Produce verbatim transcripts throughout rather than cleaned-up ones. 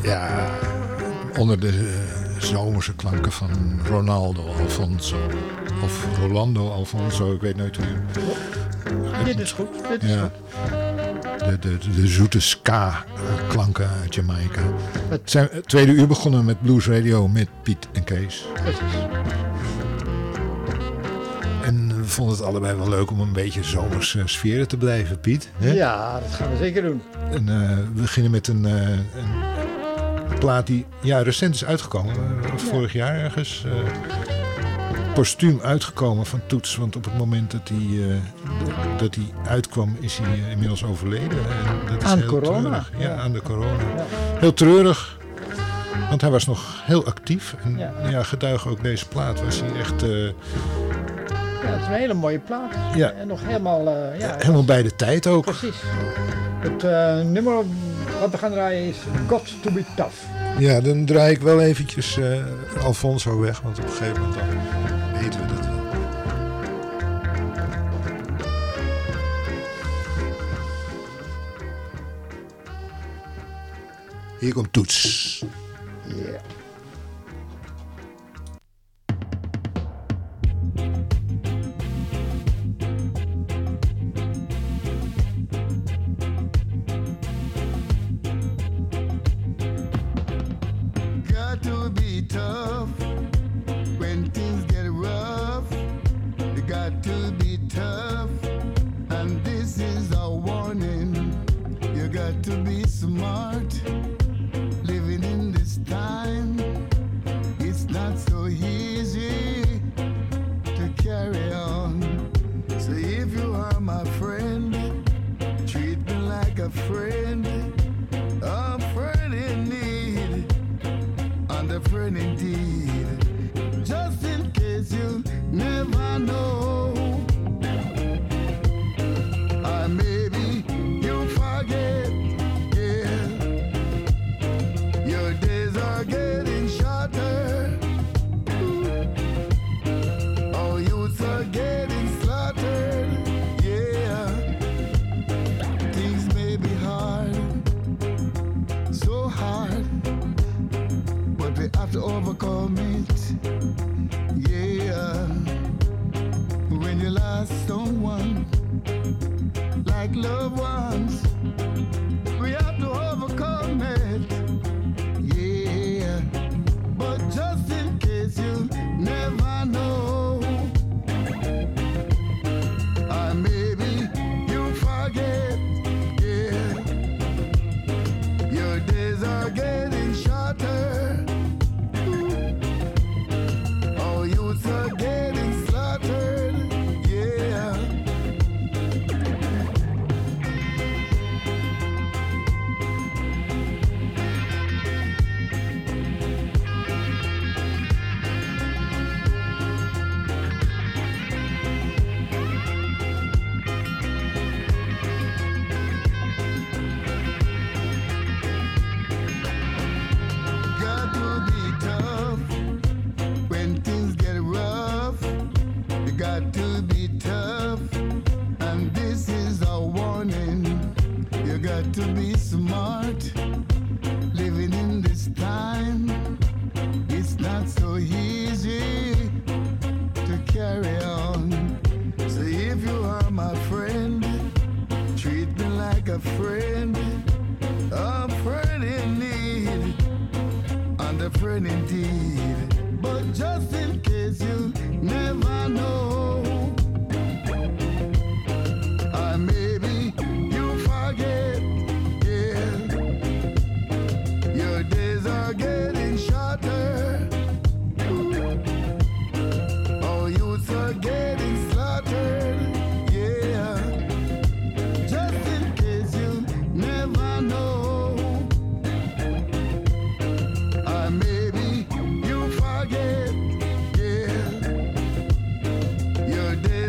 Ja, onder de uh, zomerse klanken van Ronaldo Alfonso. Of Rolando Alfonso, ik weet nooit hoe je... Dit is goed, dit is ja. goed. De, de, de, de zoete ska-klanken uit Jamaica. Het zijn het tweede uur begonnen met Blues Radio met Piet en Kees. Precies. En we vonden het allebei wel leuk om een beetje zomerse sferen te blijven, Piet. Hè? Ja, dat gaan we zeker doen. En, uh, we beginnen met een, uh, een plaat die ja, recent is uitgekomen. Uh, Ja. Vorig jaar ergens. Uh, postuum uitgekomen van Toets. Want op het moment dat hij, uh, dat hij uitkwam is hij uh, inmiddels overleden. En dat is Aan heel corona. Treurig. Ja, Ja. aan de corona. Ja. Heel treurig. Want hij was nog heel actief. En Ja. ja, getuige ook deze plaat was hij echt... Uh, Ja, het is een hele mooie plaat. Ja. En nog helemaal... Uh, ja, helemaal bij de tijd ook. Precies. Het uh, nummer wat we gaan draaien is Got to be Tough. Ja, dan draai ik wel eventjes uh, Alfonso weg. Want op een gegeven moment dan weten we dat wel. Hier komt Toets. Ja. Yeah. Your day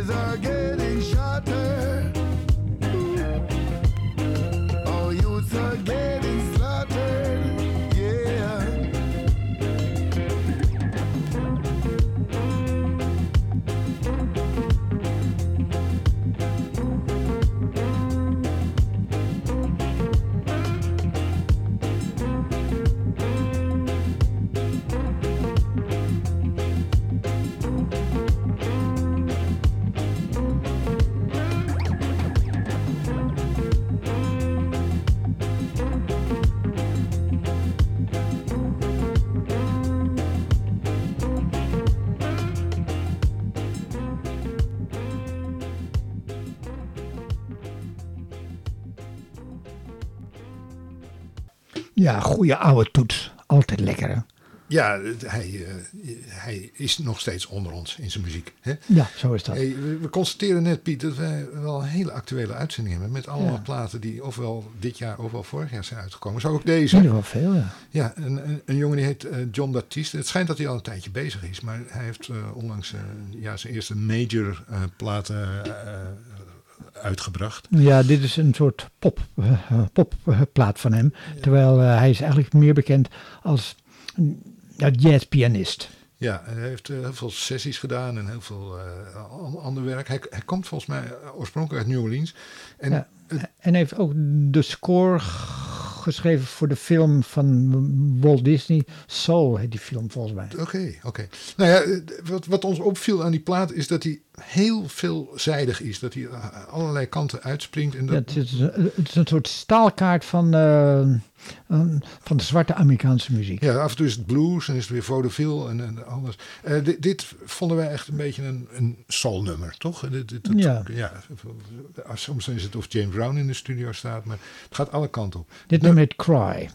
Ja, goede oude Toets. Altijd lekker, hè? Ja, hij, uh, hij is nog steeds onder ons in zijn muziek. Hè? Ja, zo is dat. Hey, we, we constateren net, Piet, dat wij wel een hele actuele uitzending hebben. Met allemaal ja. platen die ofwel dit jaar ofwel vorig jaar zijn uitgekomen. Zo ook deze. In ieder geval veel, ja. Ja, een, een, een jongen die heet uh, John Baptiste. Het schijnt dat hij al een tijdje bezig is. Maar hij heeft uh, onlangs uh, ja, zijn eerste major uh, platen uh, uitgebracht. Ja, dit is een soort pop, uh, popplaat van hem. Ja. Terwijl uh, hij is eigenlijk meer bekend als ja, jazzpianist. Ja, hij heeft uh, heel veel sessies gedaan en heel veel uh, ander werk. Hij, hij komt volgens mij oorspronkelijk uit New Orleans. En, ja, uh, en heeft ook de score geschreven voor de film van Walt Disney. Soul heet die film volgens mij. Oké, okay, oké. Okay. Nou ja, wat, wat ons opviel aan die plaat is dat hij heel veelzijdig is. Dat hij allerlei kanten uitspringt. En dat... ja, het, is een, het is een soort staalkaart van, uh, van de zwarte Amerikaanse muziek. Ja, af en toe is het blues en is het weer vaudeville en, en alles. Uh, dit, dit vonden wij echt een beetje een, een soulnummer, toch? Dit, dit, dit, ja. ja. Soms is het of James Brown in de studio staat, maar het gaat alle kanten op. Dit nummer heet Cry.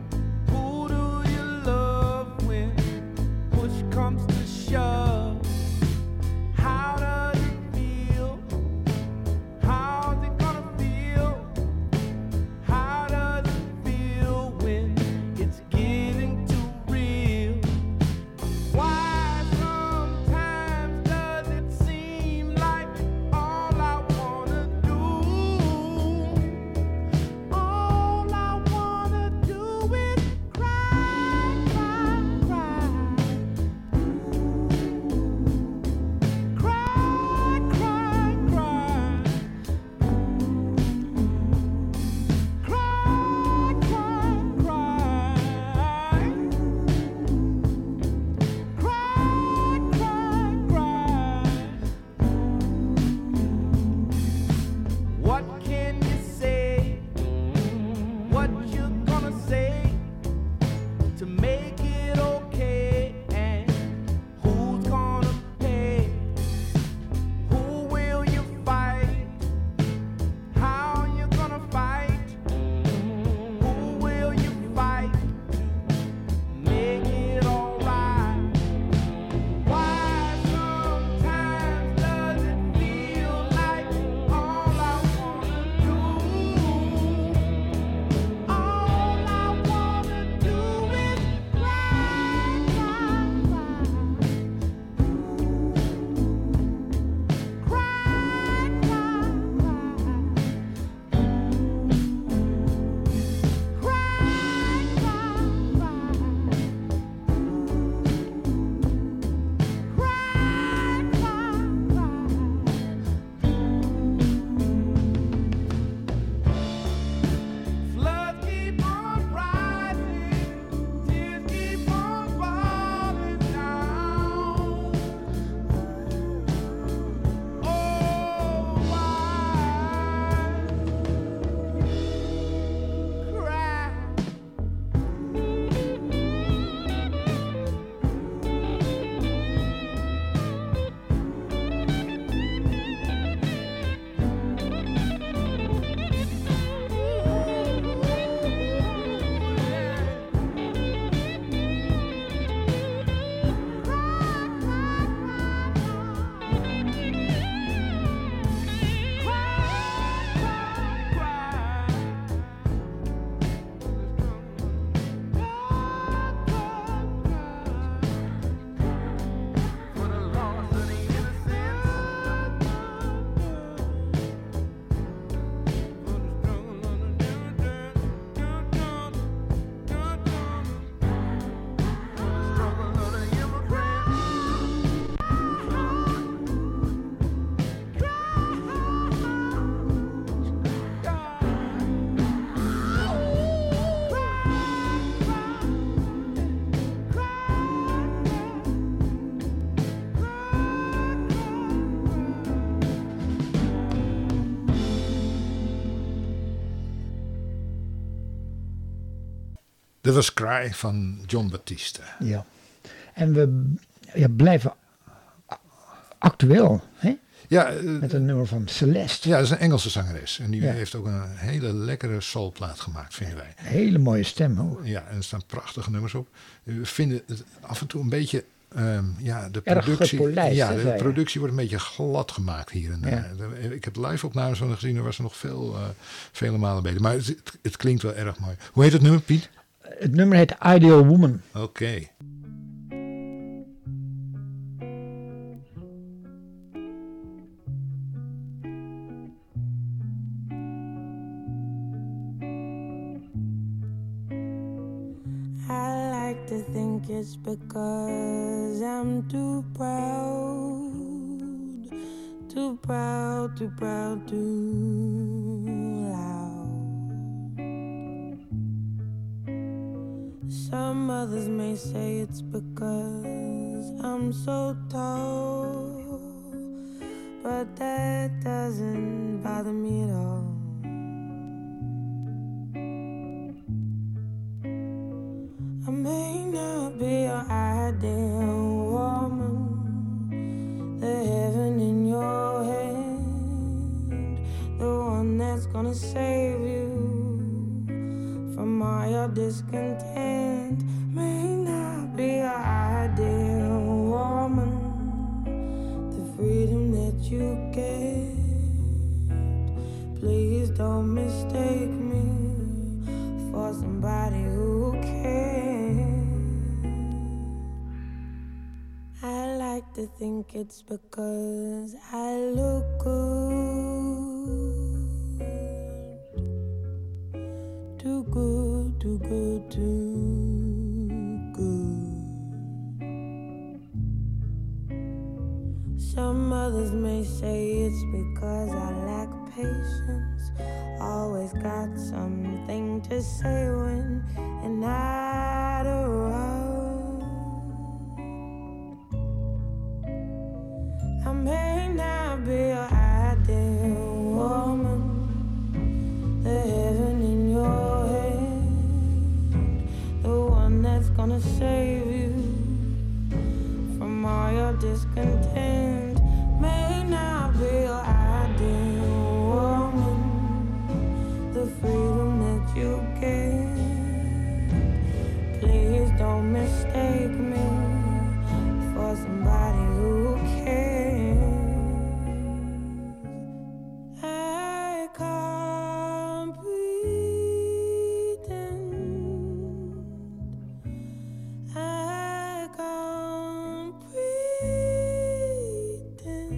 Comes to shove. Dat was Cry van John Batiste. Ja. En we ja, blijven a- actueel, hè? Ja, uh, Met een nummer van Celeste. ja, dat is een Engelse zangeres. En die Ja. heeft ook een hele lekkere soulplaat gemaakt, vinden wij. Een hele mooie stem hoor. Ja, en er staan prachtige nummers op. We vinden het af en toe een beetje... Um, ja, de Erg productie, gepolijst, ja, hè, de zei je? productie wordt een beetje glad gemaakt hier en daar. Ja. Ik heb live opnames van haar gezien, daar was ze nog veel, uh, vele malen beter. Maar het, het, het klinkt wel erg mooi. Hoe heet het nummer, Piet? Het nummer heet Ideal Woman. Oké. Okay. To think it's because I'm too proud, too proud, too proud, too loud. Some others may say it's because I'm so tall, but that doesn't bother me at all. I may not be your ideal woman, the heaven in your hand, the one that's gonna save you from all your discontent. May not be your ideal woman, the freedom that you get. Please don't mistake me for somebody who cares. I like to think it's because I look good, too good, too good, too good. Some others may say it's because I lack patience, always got something to say when you're not around. I may not be your ideal woman, the heaven in your hand, the one that's gonna save you from all your discontent. May not be your ideal woman, the freedom that you get. Please don't mistake me for somebody who cares. I can't pretend, I can't pretend,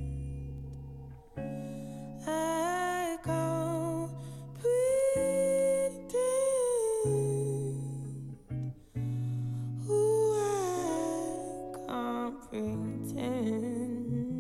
I can't pretend. Ooh, I can't pretend.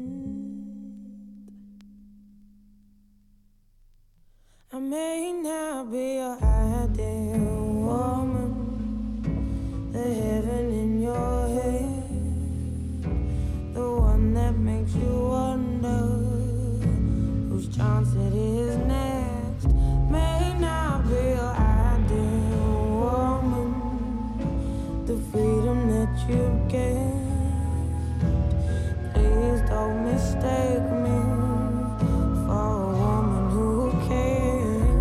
I may not be your ideal woman, the heaven in your head, the one that makes you wonder whose chance it is next. May not be your ideal woman, the freedom that you get. Please don't mistake me for a woman who cares.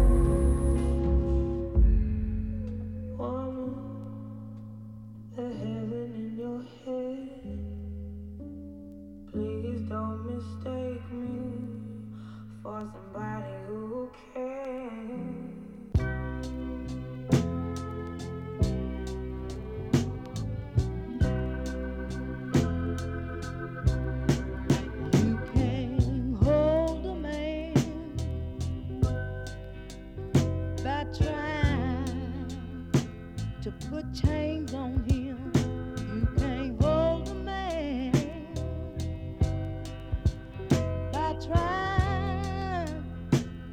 Woman, the heaven in your head. Please don't mistake me for somebody who cares. You can't hold a man by trying to put chains on him. You can't hold a man by trying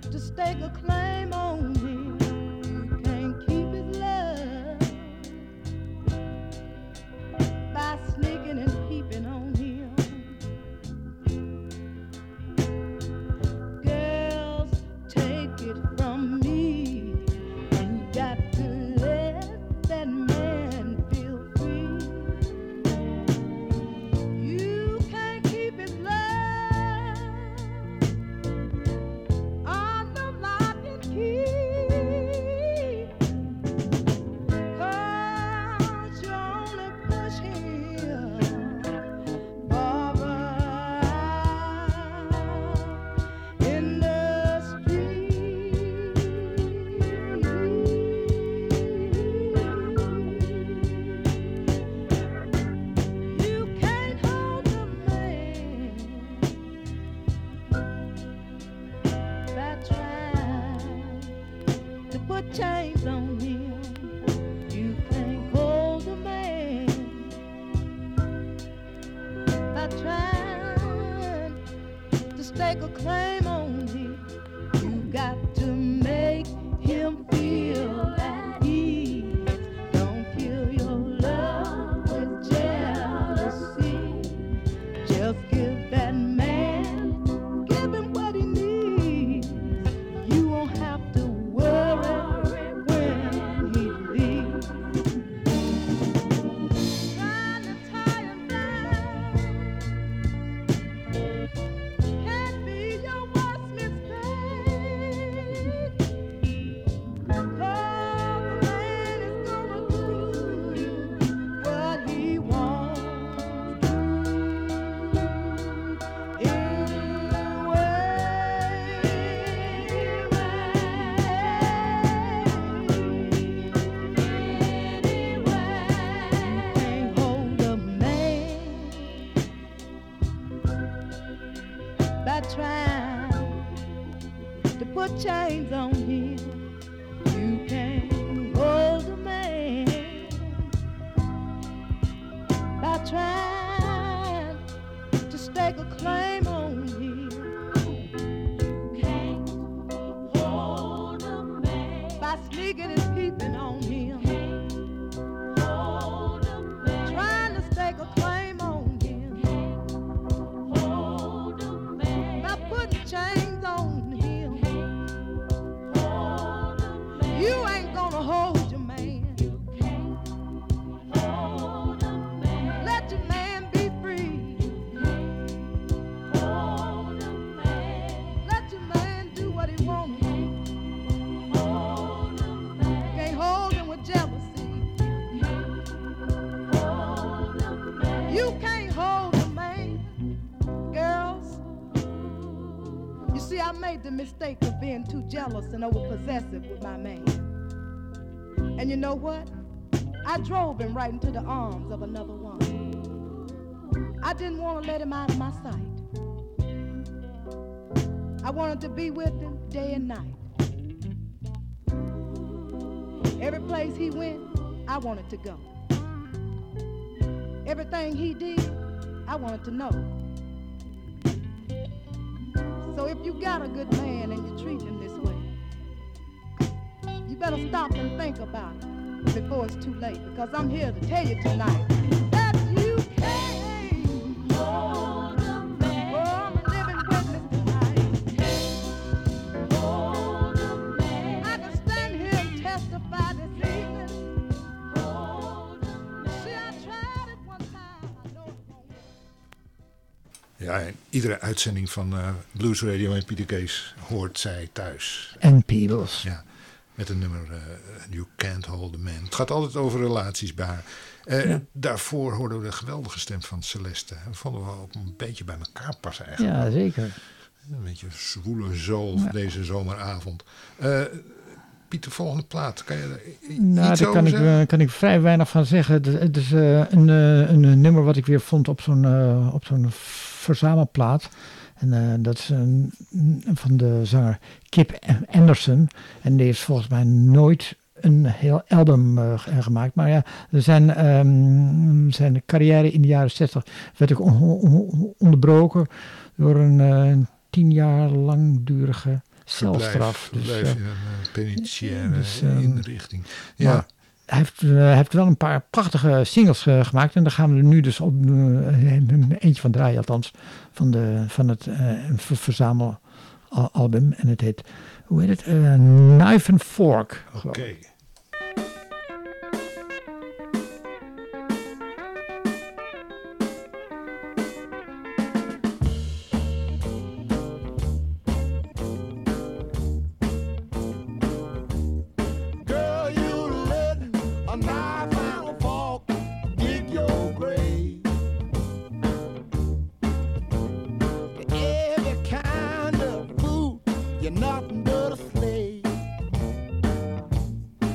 by trying to stake a claim on him. You got to make him feel at ease. Don't kill your love with jealousy. Just give that man, give him what he needs. You won't have to worry when he leaves. Trying to tie him down can't be your worst mistake. Cause the man is gonna do what he wants Can't hold a man by trying to put chains on him. You can't hold a man by trying to stake a claim on him. Can't hold a man by sneaking and peeping on him. Can't hold a man trying to stake a claim on him. Can't hold a man by putting chains on him. Can't hold a man. You ain't gonna hold your man. You can't hold a man. Let your man be free. Can't hold a man. Let your man do what he wants. Can't hold a man. Can't hold him with jealousy. Can't hold a man. You can't hold a man, girls. You see, I made the mistake of being too jealous and overpossessive with my man. And you know what? I drove him right into the arms of another woman. I didn't want to let him out of my sight. I wanted to be with him day and night. Every place he went, I wanted to go. Everything he did, I wanted to know. So if you got a good man and you treat him this way, you better stop and think about it before it's too late, because I'm here to tell you tonight that you can't hold a man. Oh, I'm a living witness tonight. Can't hold a man. I can stand here and testify this evening. Hold a man. See, I tried it one time. I know it won't work. Ja, en iedere uitzending van uh, Blues Radio en Peter Kees hoort zij thuis. En Peebles. Ja, met een nummer uh, You Can't Hold a Man. Het gaat altijd over relaties bij haar. Uh, ja. Daarvoor hoorden we de geweldige stem van Celeste. Dat vonden we ook een beetje bij elkaar passen eigenlijk. Ja, zeker. Een beetje zwoele zool ja. deze zomeravond. Uh, Piet, de volgende plaat. Kan je er nou, iets daar over kan zeggen? ik, kan ik vrij weinig van zeggen. Het, het is uh, een, uh, een, een nummer wat ik weer vond op zo'n, uh, op zo'n verzamelplaat. En uh, dat is een, van de zanger Kip Anderson. En die heeft volgens mij nooit een heel album uh, gemaakt. Maar ja, zijn, um, zijn carrière in de jaren zestig werd ook on- on- onderbroken door een uh, tien jaar langdurige celstraf. Verblijf, dus, verblijf uh, in een penitentiaire dus, um, inrichting. Ja. Hij heeft, uh, hij heeft wel een paar prachtige singles uh, gemaakt. En daar gaan we er nu dus op uh, eentje van draaien, althans. Van, de, van het uh, ver- verzamelalbum. En het heet, hoe heet het? Uh, Knife and Fork. Oké. Okay. You're nothing but a slave.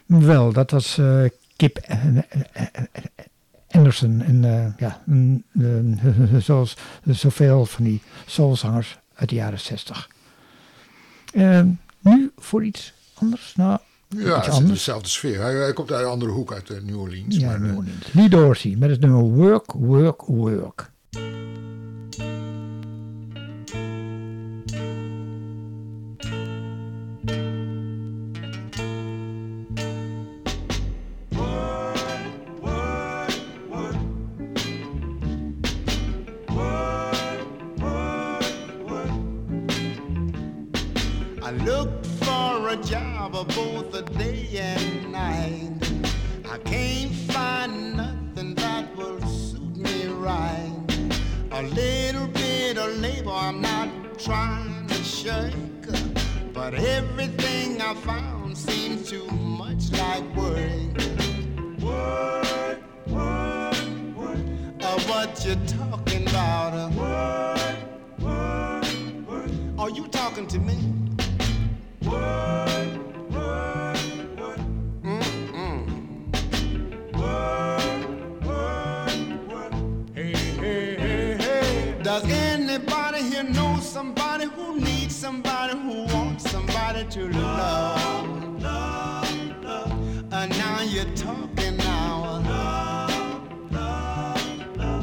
Wel, dat was uh, Kip Anderson. En uh, ja, uh, zoals zoveel van die soulzangers uit de jaren zestig. Uh, nu voor iets anders. Nou, ja, het is in dezelfde sfeer. Hij, hij komt uit een andere hoek, uit uh, New Orleans. Ja, maar, New Orleans. Uh, Lee Dorsey met het nummer Work, Work, Work. I looked for a job both a day and night. I can't find nothing that will suit me right. A little bit of labor I'm not trying to shirk, but everything I found seems too much like work. Work, work, work. Uh, what you talking about? Uh, work, work, work. Are you talking to me? Work, work, work. Mm-mm. Work, work, work. Hey, hey, hey, hey. Does anybody here know somebody who needs somebody who wants somebody to love? Love, love. Uh, now you're talking now. Love, love, love.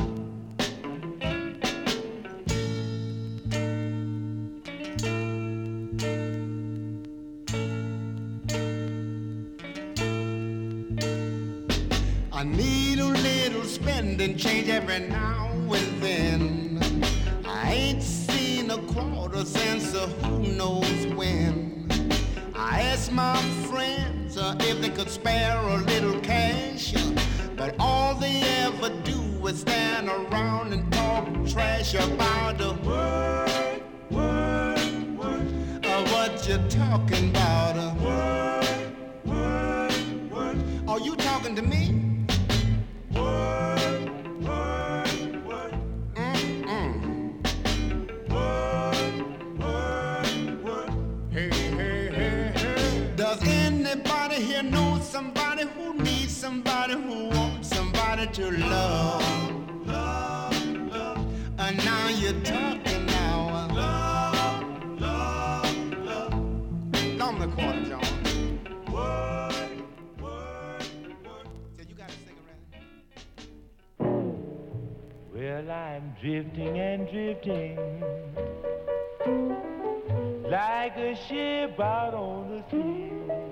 I need a little spending change every now and then. I ain't seen a quarter since uh, who knows when. I asked my friends uh, if they could spare a little cash, uh, but all they ever do is stand around and talk trash about the work, work, work. Uh, what you talking about? Uh, work, work, work. Are you talking to me? Work, work, work. Mm-mm. Work, work, work. Hey, hey, hey, hey. Does anybody here know somebody who needs somebody who wants somebody to love? Love, love. And now you're talking now. Love, love, love. Long the quarter, John. Work, work, work. So you got a cigarette? Well, I'm drifting and drifting like a ship out on the sea.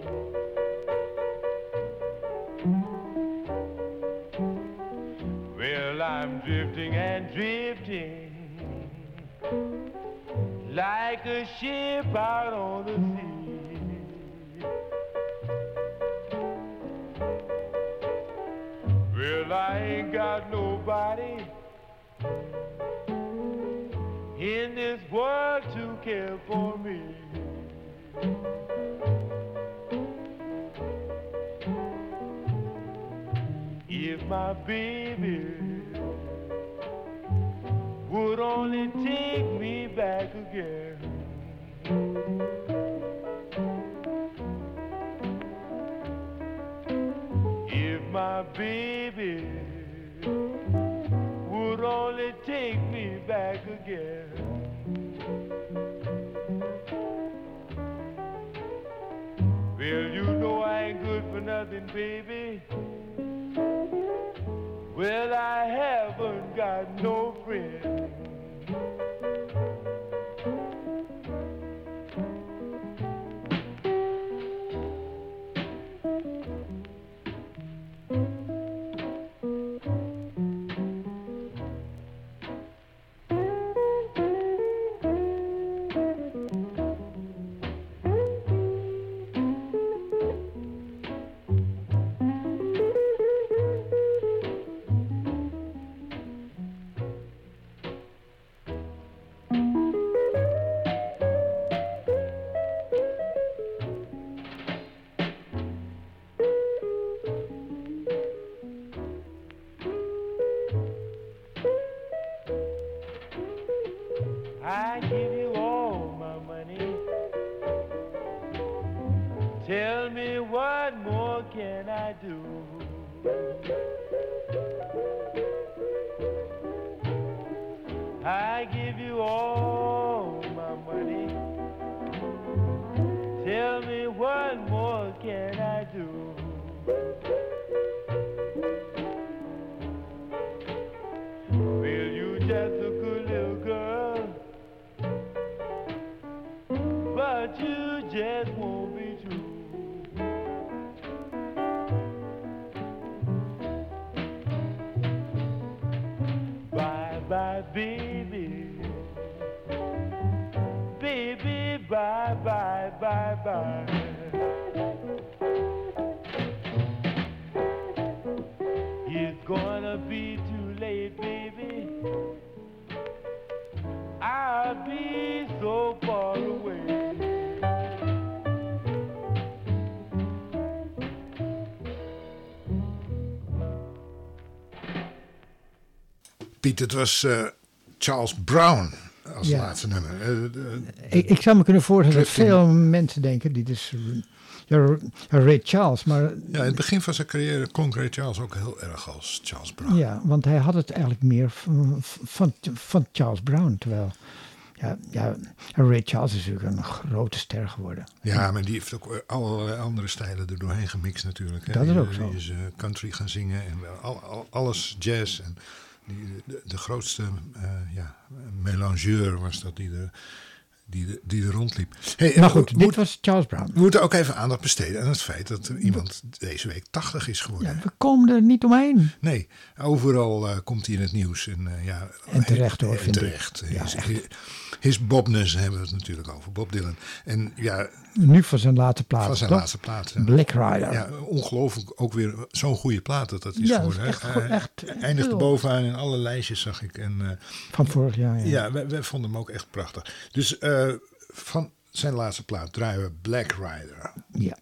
Well, I'm drifting and drifting like a ship out on the sea. Well, I ain't got nobody in this world to care for me. If my baby would only take me back again. If my baby would only take me back again. Well, you know I ain't good for nothing, baby. Well, I haven't got no friend. I give you all my money. Tell me what more can I do? Well, you just a good little girl, but you just won't be true. Bye bye, baby. Baby, bye bye, bye bye. It's gonna be too late, baby. I'll be so far away. Piet, het was uh, Charles Brown als Ja. laatste nummer. Uh, uh, Ik, ik zou me kunnen voorstellen dat Drifting. veel mensen denken, dit is ja, Ray Charles, maar ja, in het begin van zijn carrière klonk Ray Charles ook heel erg als Charles Brown. ja, want hij had het eigenlijk meer van, van, van Charles Brown, terwijl ja, ja, Ray Charles is natuurlijk een grote ster geworden. Ja, maar die heeft ook allerlei andere stijlen er doorheen gemixt natuurlijk. Hè. Dat is Die, ook uh, zo. Die is uh, country gaan zingen en al, al, alles jazz. En die, de, de grootste uh, ja, melangeur was dat die er, die, die er rondliep. Hey, Maar goed, we, dit moet, was Charles Brown. we moeten ook even aandacht besteden aan het feit dat er iemand deze week tachtig is geworden. Ja, we komen er niet omheen. Nee, overal uh, komt hij in het nieuws. En, uh, ja, En terecht hoor, en vind ik. terecht. Ja, his, echt. his Bobness hebben we het natuurlijk over, Bob Dylan. En ja, Nu van zijn laatste plaat. van zijn toch? laatste plaat. Ja. Black Rider. Ja, ongelooflijk ook weer zo'n goede plaat dat dat is Ja, geworden. dat is hè. echt go- Hij echt eindigde heel- bovenaan in alle lijstjes, zag ik. En uh, Van vorig jaar. Ja. ja, wij, wij vonden hem ook echt prachtig. Dus uh, van zijn laatste plaat draaien we Black Rider. Ja.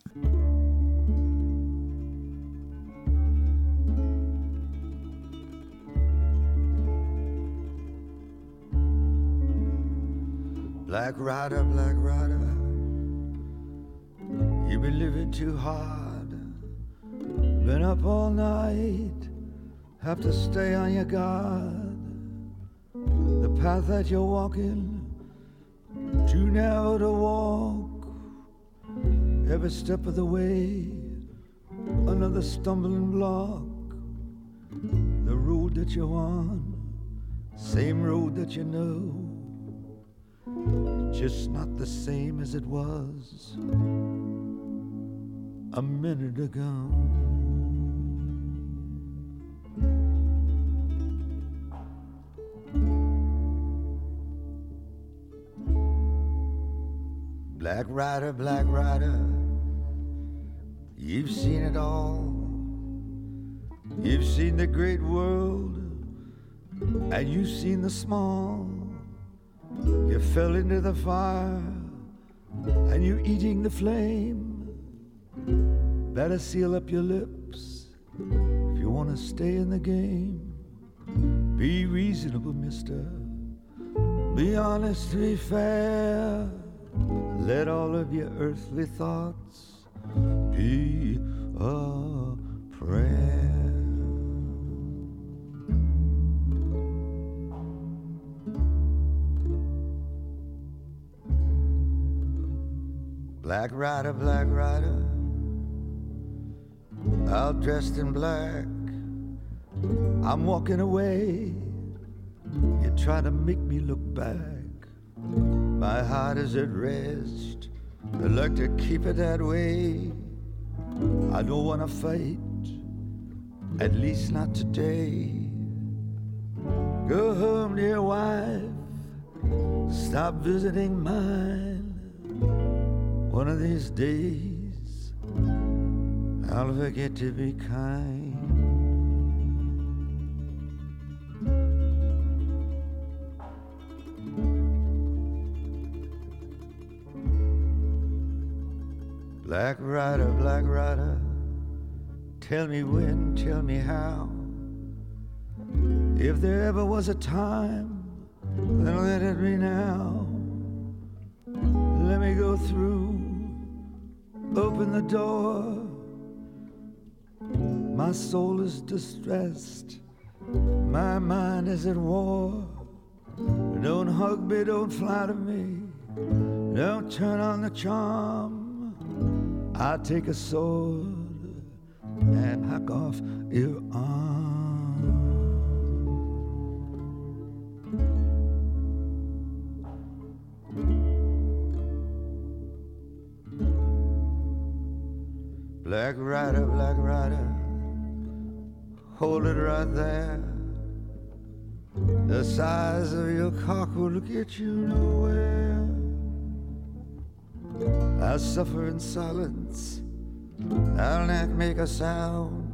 Black rider, black rider, you been living too hard. Been up all night, have to stay on your guard. The path that you're walking, too narrow to walk. Every step of the way, another stumbling block. The road that you're on, same road that you know, just not the same as it was a minute ago. Black rider, black rider, you've seen it all. You've seen the great world, and you've seen the small. You fell into the fire, and you're eating the flame. Better seal up your lips if you want to stay in the game. Be reasonable, mister. Be honest, be fair. Let all of your earthly thoughts be a prayer. Black rider, black rider, all dressed in black. I'm walking away. You try to make me look back. My heart is at rest. I like to keep it that way. I don't want to fight, at least not today. Go home, dear wife. Stop visiting mine. One of these days, I'll forget to be kind. Black rider, black rider, tell me when, tell me how. If there ever was a time, then let it be now. Let me go through, open the door. My soul is distressed, my mind is at war. Don't hug me, don't flatter me, don't turn on the charm. I'll take a sword and hack off your arm. Black rider, black rider, hold it right there. The size of your cock will get you nowhere. I suffer in silence, I'll not make a sound.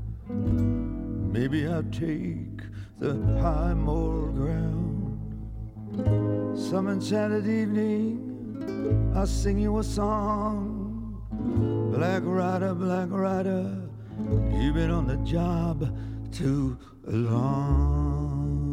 Maybe I'll take the high moral ground. Some enchanted evening, I'll sing you a song. Black rider, black rider, you've been on the job too long.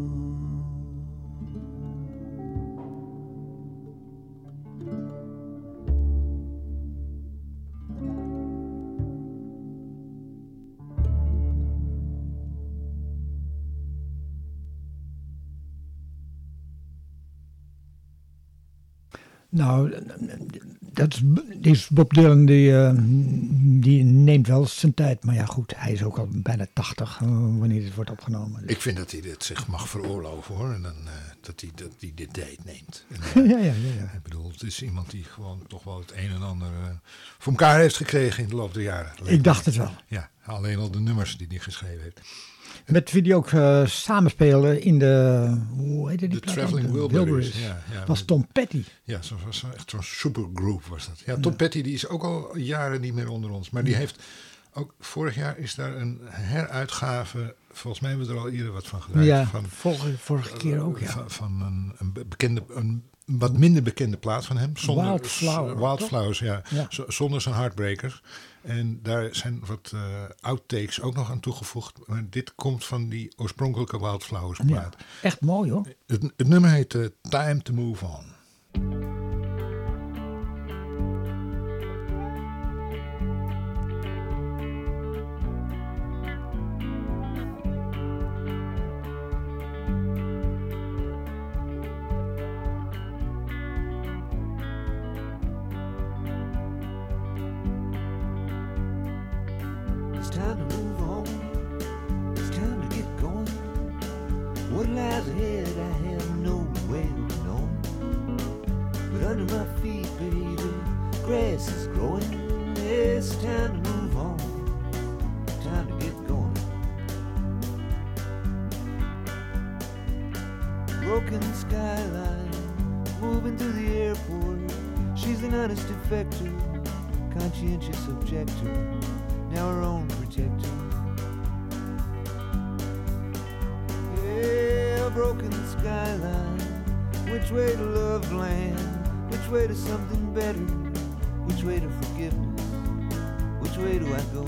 Nou, dat is, die Bob Dylan die, uh, die neemt wel zijn tijd. Maar ja goed, hij is ook al bijna tachtig uh, wanneer dit wordt opgenomen. Ik vind dat hij dit zich mag veroorloven hoor. En dan, uh, dat, hij, dat hij dit date neemt. En, uh, ja, ja, ja, ja. Ik bedoel, het is iemand die gewoon toch wel het een en ander uh, voor elkaar heeft gekregen in de loop der jaren. Ik dacht het wel. Ja, alleen al de nummers die hij geschreven heeft. Met wie die ook uh, samenspelen in de, hoe heette die de Traveling Wilburys. Wilburys. Ja, ja, was Tom Petty. Ja, zo was echt zo'n supergroup was dat. Ja, Tom ja. Petty die is ook al jaren niet meer onder ons. Maar die ja. heeft ook, vorig jaar is daar een heruitgave, volgens mij hebben we er al eerder wat van gedraaid. Ja, van, vorige, vorige keer ook, ja. Van, van een, een bekende, een wat minder bekende plaat van hem. Zonder, Wildflower. Wildflowers, ja. ja. Z- zonder zijn Heartbreakers. En daar zijn wat uh, outtakes ook nog aan toegevoegd. Maar dit komt van die oorspronkelijke Wildflowers plaat. Ja, echt mooi hoor. Het, het nummer heet uh, Time to Move On. Conscientious objector, now her own protector. Yeah, broken skyline. Which way to love land? Which way to something better? Which way to forgiveness? Which way do I go?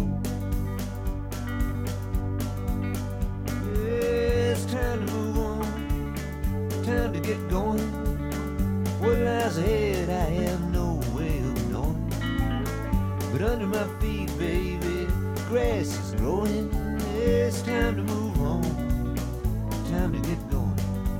Yeah, it's time to move on. Time to get going. What lies ahead I have no way of knowing. But under my feet, baby, grass is growing. It's time to move on, time to get going.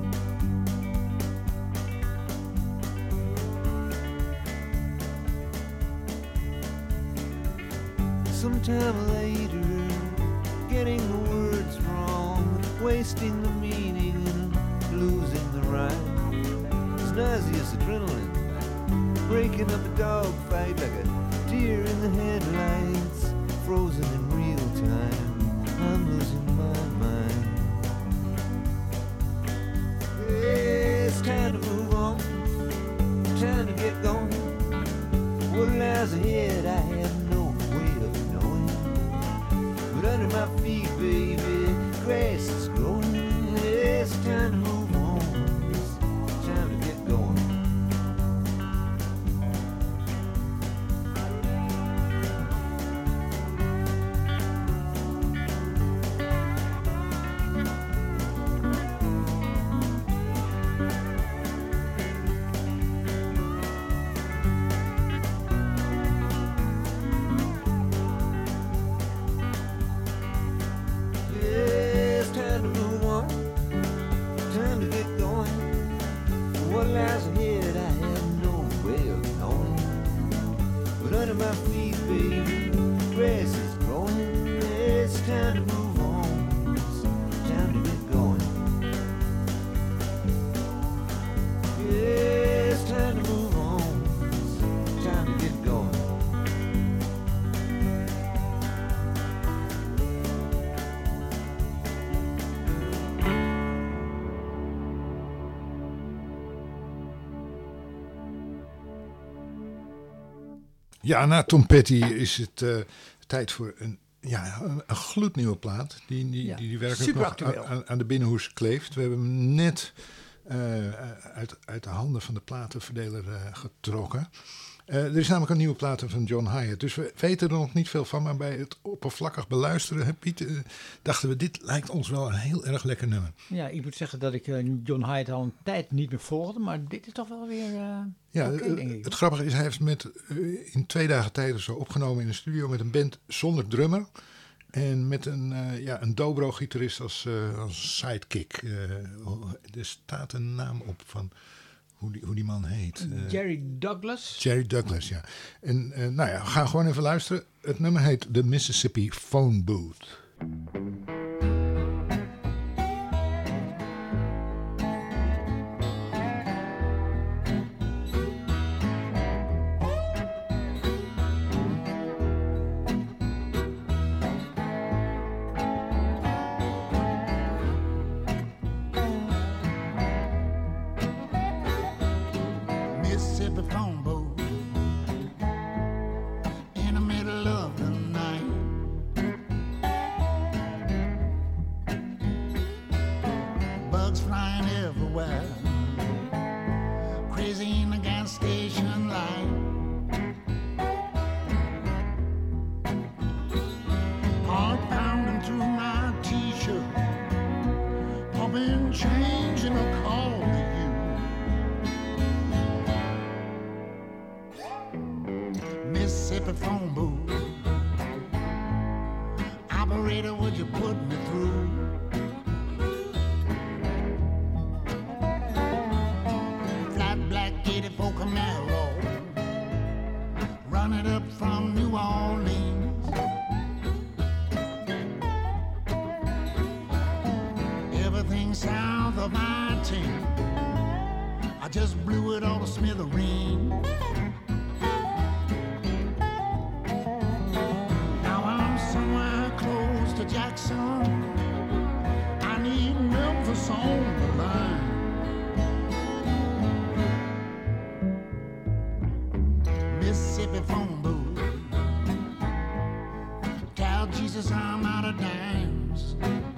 Sometime later, getting the words wrong, wasting the meaning and losing the rhyme. It's nauseous adrenaline, breaking up a dog fight like a deer in the headlights, frozen in real time. I'm losing my mind. Yeah, it's time to move on, time to get going. What lies ahead I have no way of knowing. But under my feet, baby, grass is growing. Yeah, it's time to move on, it's time to get going. Ja, na Tom Petty is het uh, tijd voor een, ja, een, een gloednieuwe plaat. Die, die, Ja, die, die werkelijk super nog actueel. aan, aan de binnenhoes kleeft. We hebben hem net uh, uit, uit de handen van de platenverdeler uh, getrokken. Uh, er is namelijk een nieuwe plaat van John Hiatt. Dus we weten er nog niet veel van. Maar bij het oppervlakkig beluisteren, hè, Piet, uh, dachten we, dit lijkt ons wel een heel erg lekker nummer. Ja, ik moet zeggen dat ik uh, John Hiatt al een tijd niet meer volgde. Maar dit is toch wel weer uh, Ja, oké, uh, denk ik. het grappige is, hij heeft met, uh, in twee dagen tijd of zo opgenomen in een studio met een band zonder drummer. En met een, uh, ja, een dobro-gitarist als, uh, als sidekick. Uh, er staat een naam op van hoe die, hoe die man heet. Uh, Jerry Douglas. Jerry Douglas, ja. En uh, nou ja, we gaan gewoon even luisteren. Het nummer heet The Mississippi Phone Booth. Mississippi phone booth in the middle of the night. Bugs flying everywhere, crazy in the gas station light. Heart pounding through my t-shirt, pumping change in a call to you. Mississippi phone booth. Operator, would you put me through? Flat black eighty-four Camaro, run it up from New Orleans. Everything south of I ten, I just blew it all to smithereens. To Jackson, I need Memphis on the line. Mississippi phone booth, tell Jesus I'm out of dimes.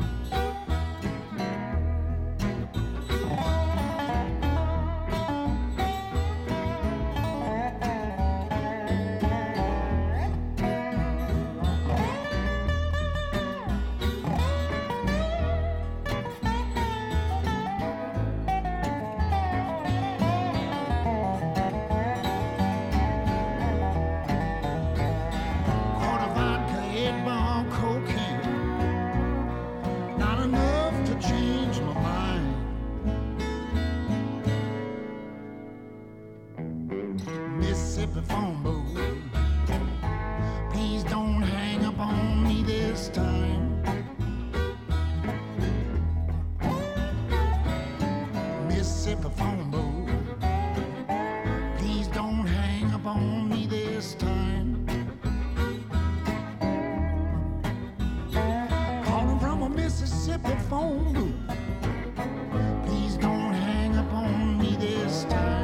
Mississippi phone booth, please don't hang up on me this time. Mississippi phone booth, please don't hang up on me this time. Calling from a Mississippi phone booth, please don't hang up on me this time.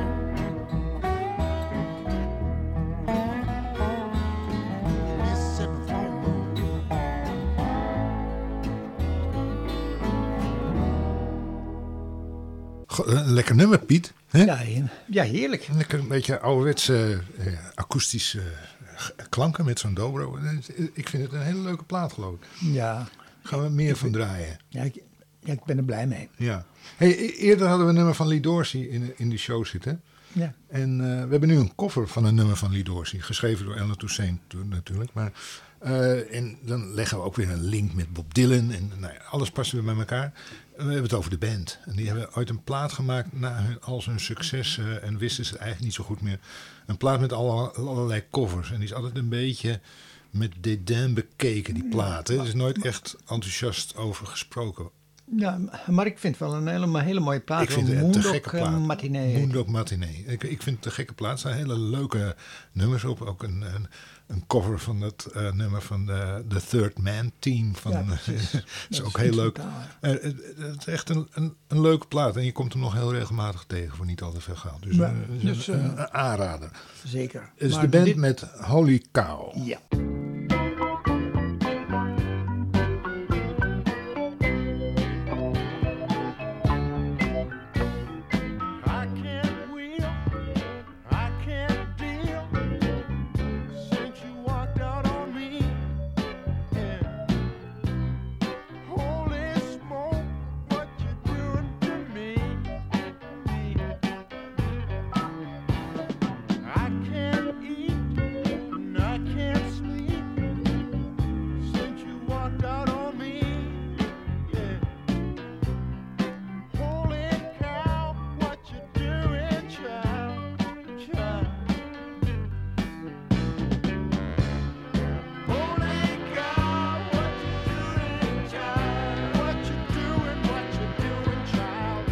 Een lekker nummer, Piet. Hè? Ja, ja, heerlijk. Lekker een beetje ouderwetse uh, akoestische uh, klanken met zo'n dobro. Ik vind het een hele leuke plaat, geloof ik. Ja. Gaan we meer van draaien. Ja, ik, ja, ik ben er blij mee. Ja. Hey, eerder hadden we een nummer van Lee Dorsey in, in de show zitten. Ja. En uh, we hebben nu een cover van een nummer van Lee Dorsey. Geschreven door Ellen Toussaint natuurlijk. Maar, uh, en dan leggen we ook weer een link met Bob Dylan. En nou ja, alles passen we bij elkaar. We hebben het over de band. En die hebben ooit een plaat gemaakt na hun, al zijn succes. Uh, en wisten ze het eigenlijk niet zo goed meer. Een plaat met alle, allerlei covers. En die is altijd een beetje met dédain bekeken, die plaat. Hè. Er is nooit echt enthousiast over gesproken. Ja, maar ik vind het wel een hele, hele mooie plaat. Ik vind het een te Moondog, gekke eh, plaat. Matinee. Moondog Matinee. Ik, ik vind het een gekke plaat. Er zijn hele leuke nummers op. Ook een, een, een cover van dat uh, nummer van de, The Third Man Team. Van, Ja, uh, precies. is Dat ook is heel leuk. instrumentaal, Uh, het, het is echt een, een, een leuke plaat. En je komt hem nog heel regelmatig tegen voor niet al te veel geld. Dus, Maar, uh, dus, een, uh, een aanrader. Zeker. Het is Maar de band dit- met Holy Cow. Ja. I can't wheel, I can't deal since you walked out on me. Yeah. Holy smoke, what you doing to me? I can't eat and I can't sleep since you walked out on me. Yeah. Holy cow, what you doing, child, child? Holy cow, what you doing, child? What you doing, what you doing, child?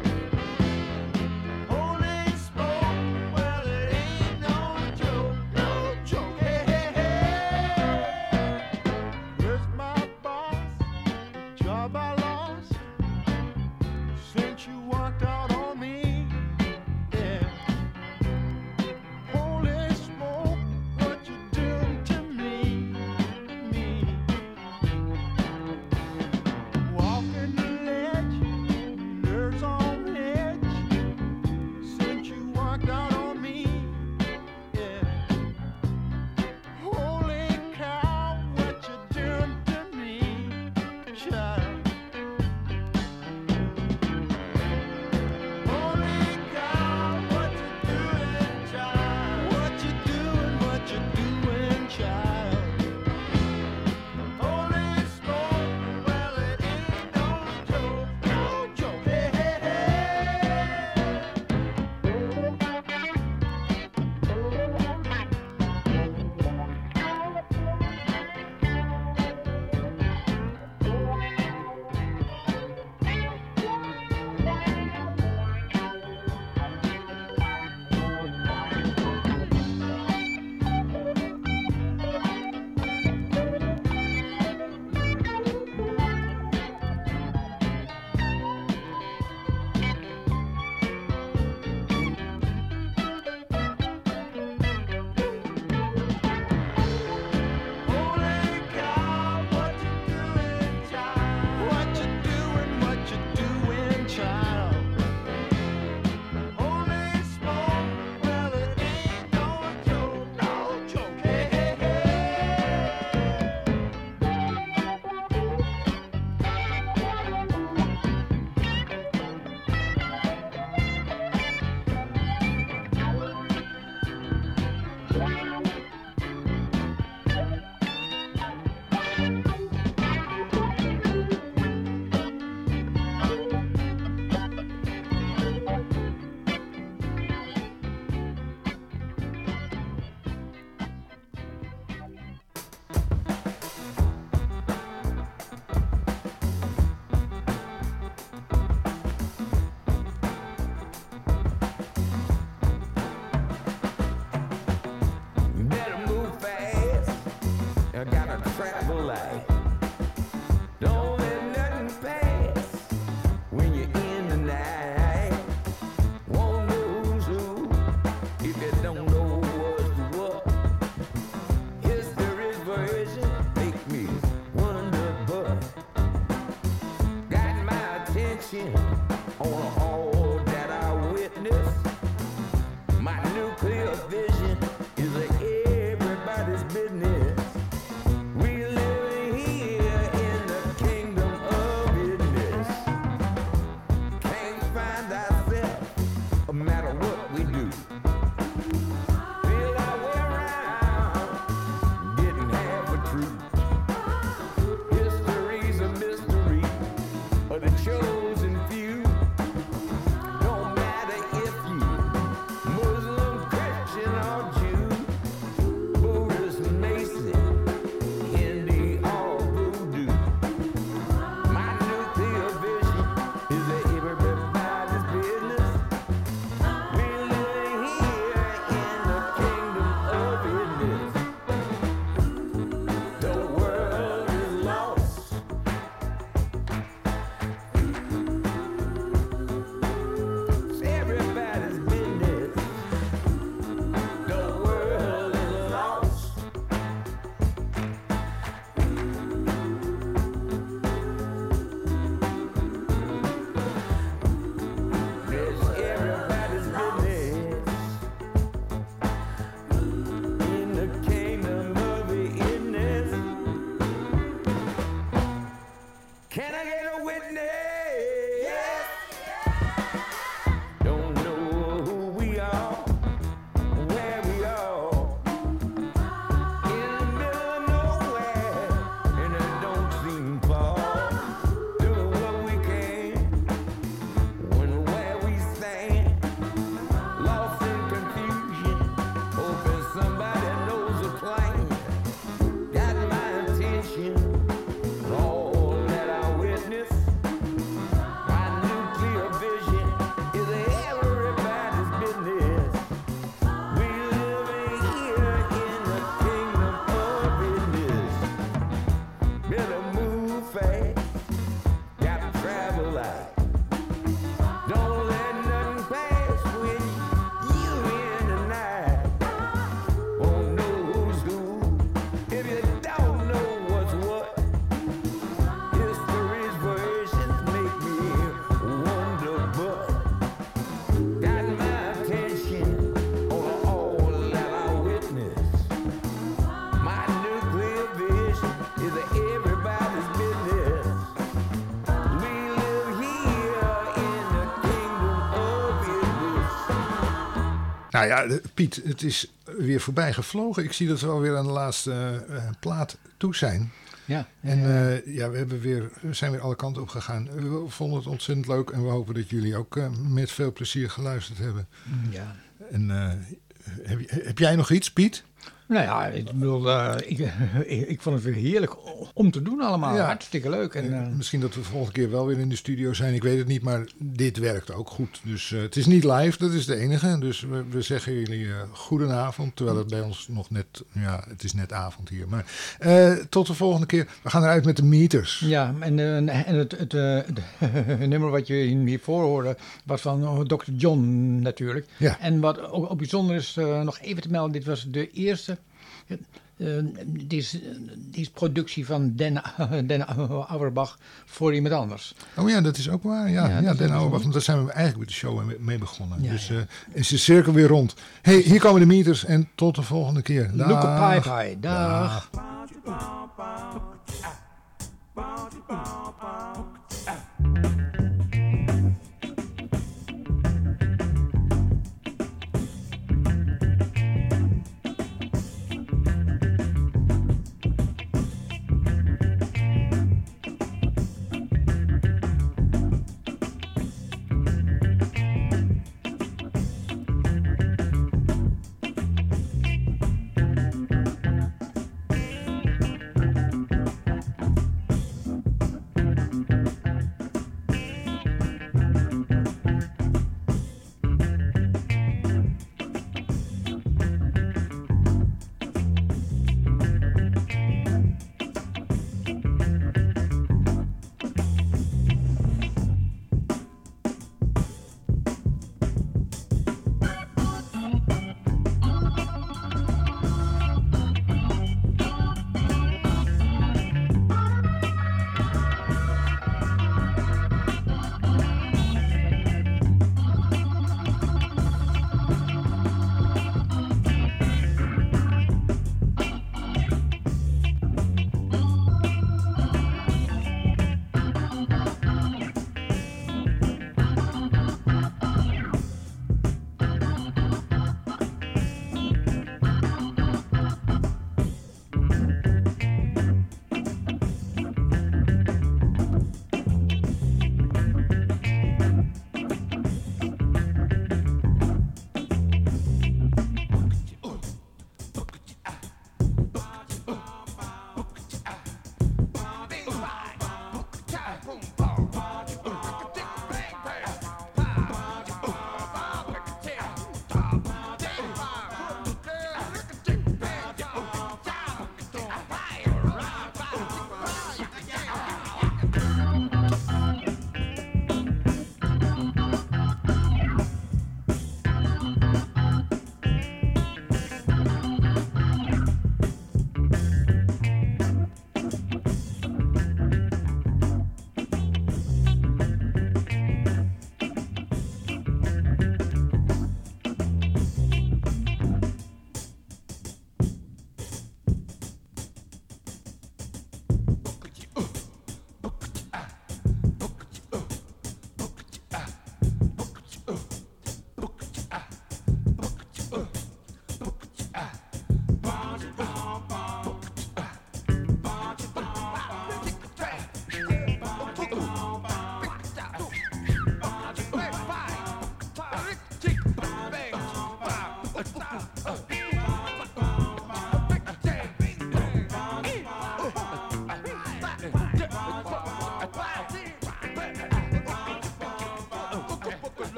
Holy smoke, well it ain't no joke, no joke. Hey, hey, hey. Where's my boss? Job I lost since you walked out on me. Yeah. Holy smoke, what you doing to me? Me. Walking the ledge, nerves on edge since you walked out on me. Yeah. Holy cow, what you doing to me, child? Holy cow, what you doing, child? What you doing, what you doing, child? Holy smoke, well it ain't no joke, no joke. Hey, hey, hey. Holy cow, what you doing, child? What you doing, what you doing, child? Holy smoke, well it ain't no joke, no joke. Hey, hey, hey. Better move fast. I gotta travel light. Don't let nothing pass when you're in the night. Won't know who's who if you don't know what's what. History's version make me wonder, but got my attention on all that I witness. My nuclear vision is everybody's business. We live here in the kingdom of business. Can't find ourselves, no matter what we do. Feel our way around, getting half a truth. History's a mystery of the chosen few. Nou ja, de- Piet, het is weer voorbij gevlogen. Ik zie dat we alweer aan de laatste uh, plaat toe zijn. Ja. En uh, ja, we, hebben weer, we zijn weer alle kanten op gegaan. We vonden het ontzettend leuk en we hopen dat jullie ook uh, met veel plezier geluisterd hebben. Ja. En uh, heb, heb jij nog iets, Piet? Nou ja, ik bedoel, uh, ik, ik, ik vond het weer heerlijk om te doen allemaal. Ja. Hartstikke leuk. En, uh, Misschien dat we de volgende keer wel weer in de studio zijn. Ik weet het niet, maar dit werkt ook goed. Dus uh, het is niet live, dat is de enige. Dus we, we zeggen jullie uh, goedenavond. Terwijl het bij ons nog net, ja, het is net avond hier. Maar uh, tot de volgende keer. We gaan eruit met de Meters. Ja, en, uh, en het, het, uh, het nummer wat je hiervoor hoorde was van dokter John natuurlijk. Ja. En wat ook, ook bijzonder is, uh, nog even te melden, dit was de eerste... Uh, dit, is, dit is productie van Den, Den Auerbach voor iemand anders. Oh ja, dat is ook waar. Ja, Ja, ja, dat Den is Auerbach. ook- Want daar zijn we eigenlijk met de show mee- mee begonnen. Ja, dus ja. uh, is de cirkel weer rond. Hey, hier komen de Meters en tot de volgende keer. Dag. Look a pie pie. Dag. Dag.